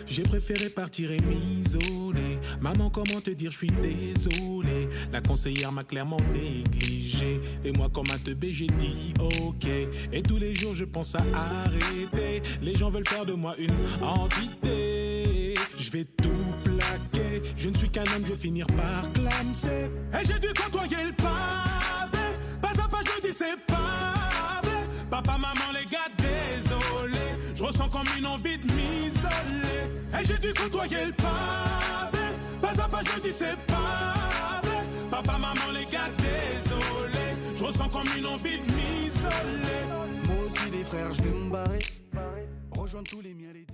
J'ai préféré partir et m'isoler. Maman, comment te dire, je suis désolé. La conseillère m'a clairement négligé. Et moi, comme un teubé, j'ai dit ok. Et tous les jours, je pense à arrêter. Les gens veulent faire de moi une entité. Je vais tout plaquer. Je ne suis qu'un homme, je vais finir par clamser. Et j'ai dû côtoyer le pavé. Pas à pas, je dis c'est pavé. Papa, maman, les gars, désolé. Je ressens comme une envie de m'isoler. Et j'ai dû côtoyer le pavé. Pas à pas, je dis c'est pavé. Papa, maman, les gars, désolé. Je ressens comme une envie de m'isoler. Moi aussi, les frères, je vais me barrer. Rejoindre tous les miens, les